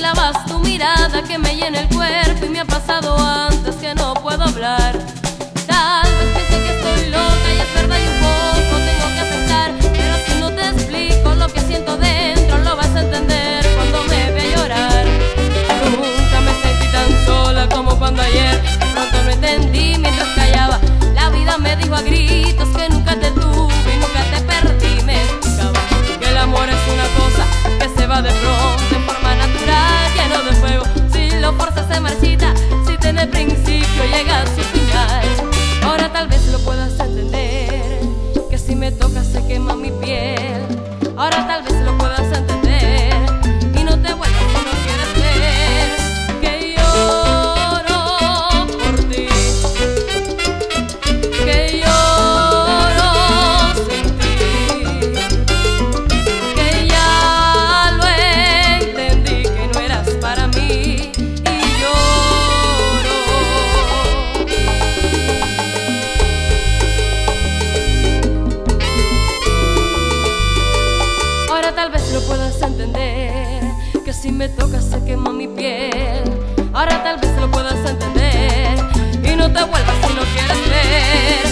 clavas tu mirada que me llena el cuerpo y me ha pasado antes que no puedo hablar. Tal vez piense que estoy loca y es verdad y un poco tengo que aceptar, pero si no te explico lo que siento dentro lo vas a entender cuando me vea llorar. Nunca me sentí tan sola como cuando ayer de pronto no entendí mientras callaba. La vida me dijo a gritos que nunca te tuve y nunca te perdí. Me explicaba que el amor es una cosa que se va de pronto en forma natural, lleno de fuego. Si lo forzas se marchita, si tiene principio llega a su final. Ahora tal vez lo puedas entender, que si me tocas se quema mi piel. Ahora tal vez lo puedas entender y no te vuelvas si no quieres ver que lloro por ti, que lloro sin ti, que ya lo entendí que no eras para mí y lloro. Ahora tal vez lo puedas entender, que si me tocas se quema mi piel. Ahora tal vez lo puedas entender y no te vuelvas si no quieres ver